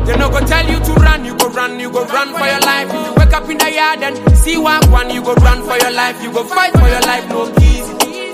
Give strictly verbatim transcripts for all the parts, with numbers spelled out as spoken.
They no go tell you to run, you go run, you go run for your life. If you wake up in the yard and see walk one, you go run for your life, you go fight for your life, no easy.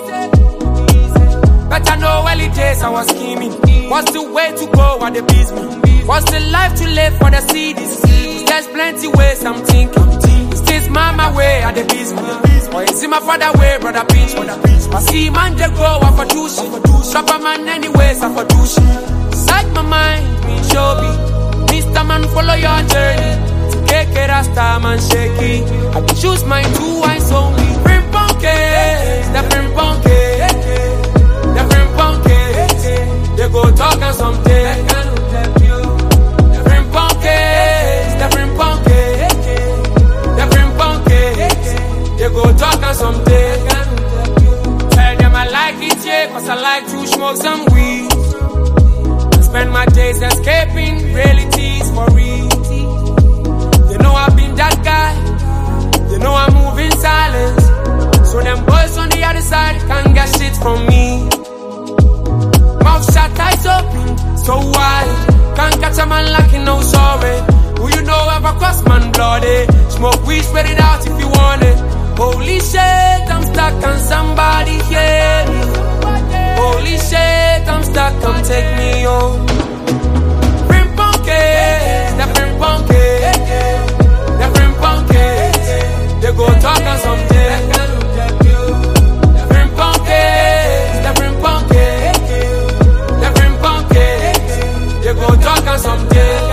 Better know early days I was scheming. What's the way to go at the business? What's the life to live for the cities? There's plenty ways I'm thinking. Is this mama way at the business? Or is it my father way, brother Pinch? I see man just go up for douche. Drop a man anyways, I for douche. Side my mind, me show me. Mister Man, follow your journey. To K K Rasta man shaky. I can choose my two eyes only. Brim Ponke, the Brim Ponke. The Brim Ponke. They go talk and something. The Brim Ponke, the Brim Ponke. The Brim Ponke. They go talk and something. Tell them I like it, yeah, cause I like to smoke some weed. Spend my days escaping realities for real. They know I've been that guy. They know I move in silence. So them boys on the other side can't get shit from me. Mouth shut, eyes open, so wide. Can't catch a man like no sorry. Who you know ever cross man bloody? Smoke weed, spread it out if you want it. Holy shit, I'm stuck on somebody here. Holy shit, I'm stuck, come take me home. Brim Ponke, the Brim Ponke. The Brim Ponke. They go talk on something. The Brim Ponke, the Brim Ponke. The Brim Ponke. They go talk on something.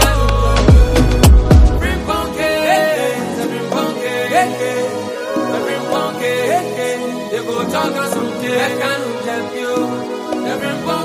Brim Ponke, the Brim Ponke. The Brim Ponke. They go talk on something. I can't help you. Every